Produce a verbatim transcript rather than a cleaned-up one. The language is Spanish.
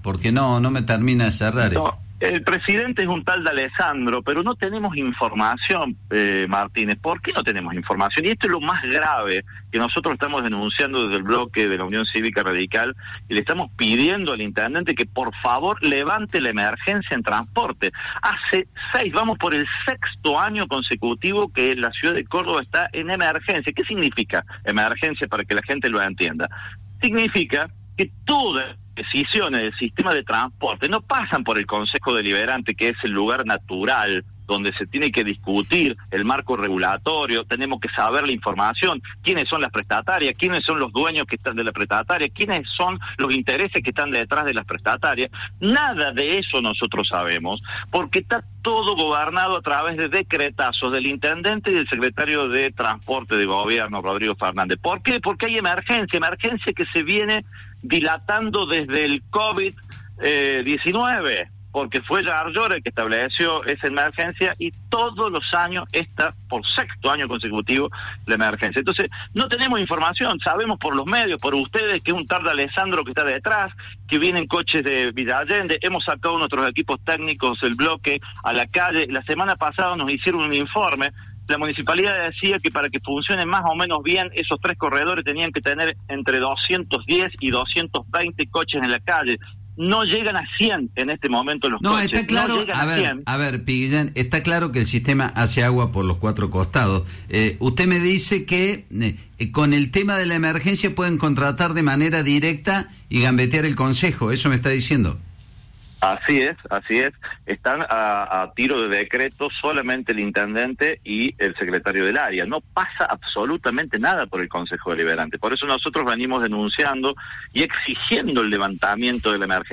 porque no, no me termina de cerrar. No, el presidente es un tal de Alessandro, pero no tenemos información, eh, Martínez. ¿Por qué no tenemos información? Y esto es lo más grave que nosotros estamos denunciando desde el bloque de la Unión Cívica Radical, y le estamos pidiendo al intendente que por favor levante la emergencia en transporte. Hace seis, vamos por el sexto año consecutivo que la ciudad de Córdoba está en emergencia. ¿Qué significa emergencia para que la gente lo entienda? Significa que todas decisiones del sistema de transporte no pasan por el Consejo Deliberante, que es el lugar natural donde se tiene que discutir el marco regulatorio. Tenemos que saber la información, quiénes son las prestatarias, quiénes son los dueños que están de la prestataria, quiénes son los intereses que están detrás de las prestatarias. Nada de eso nosotros sabemos, porque está todo gobernado a través de decretazos del intendente y del secretario de Transporte de Gobierno, Rodrigo Fernández. ¿Por qué? Porque hay emergencia, emergencia que se viene dilatando desde el COVID diecinueve, porque fue Yarlor el que estableció esa emergencia, y todos los años está, por sexto año consecutivo, la emergencia. Entonces, no tenemos información, sabemos por los medios, por ustedes, que es un tal de Alessandro que está detrás, que vienen coches de Villa Allende. Hemos sacado nuestros equipos técnicos del bloque a la calle. La semana pasada nos hicieron un informe. La municipalidad decía que para que funcionen más o menos bien, esos tres corredores tenían que tener entre doscientos diez y doscientos veinte coches en la calle. No llegan a cien en este momento los no, coches. Está claro, no llegan a, a ver, cien. A ver, Piguillén, está claro que el sistema hace agua por los cuatro costados. Eh, usted me dice que eh, con el tema de la emergencia pueden contratar de manera directa y gambetear el consejo, ¿eso me está diciendo? Así es, así es. Están a, a tiro de decreto solamente el intendente y el secretario del área. No pasa absolutamente nada por el Consejo Deliberante. Por eso nosotros venimos denunciando y exigiendo el levantamiento de la emergencia.